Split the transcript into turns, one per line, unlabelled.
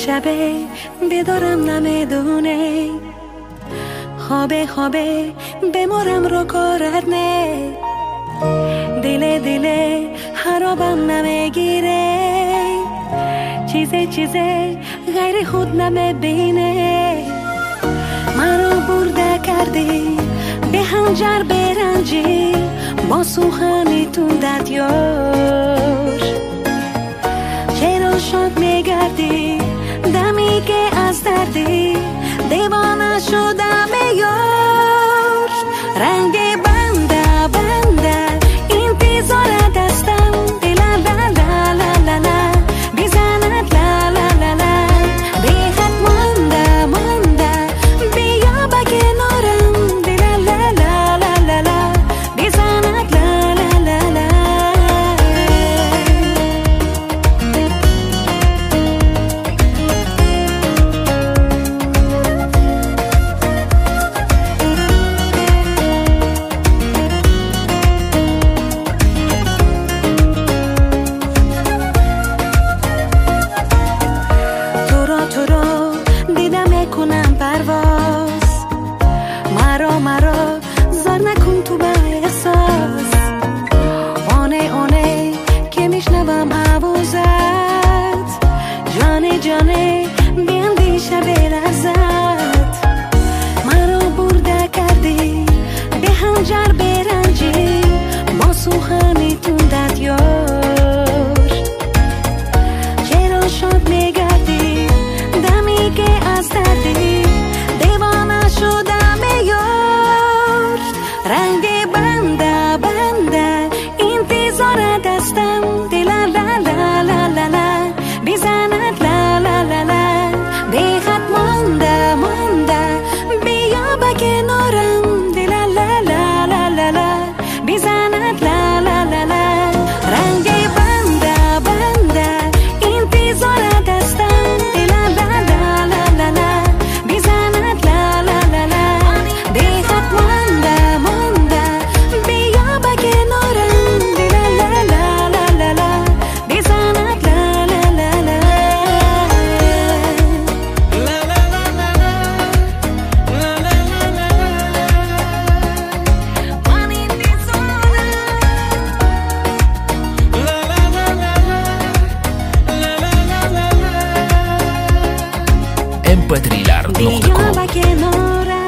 شبه بیدارم نمیدونه، خوابه بمارم رو کارت نه، دل خرابم نمیگیره، چیزه غیر خود نمیبینه، مرا برده کردی به هنجر برنجی با سوخنی تندت یار، چرا شاد میگردی دمی که از دردی دیوانه شدم یار، رنگ بنده انتظار دستم دل لا لا لا لا لا بیزند لا لا لا لا بیخط مانده بیا با کنارم دل لا لا لا لا لا بیزند لا لا لا لا. تو رو دیدم میکنم پرواز، مرا زار نکن تو به احساس، آنه که میشنوم آوازت، جانه بیندیشه بلرزت، مرا برده کردی به هنجر برنجی با سوخنی تندت یار، چرا شاد میگردی دمی که از دردی دیوانه شدم یار، رنگ بنده انتظار دستم دل لا لا لا لا لا بیزند لا لا لا لا بیخط مانده بیا با کنارم دل لا لا لا لا لا بیزند لا لا لا لا، رنگ بنده انتظار دستم دل لا لا لا لا لا بیزند لا لا لا لا بیخط مانده بیا با کنارم دل لا لا لا لا لا بیزند لا لا لا لا.
mp3lar.com
بیا با کنارم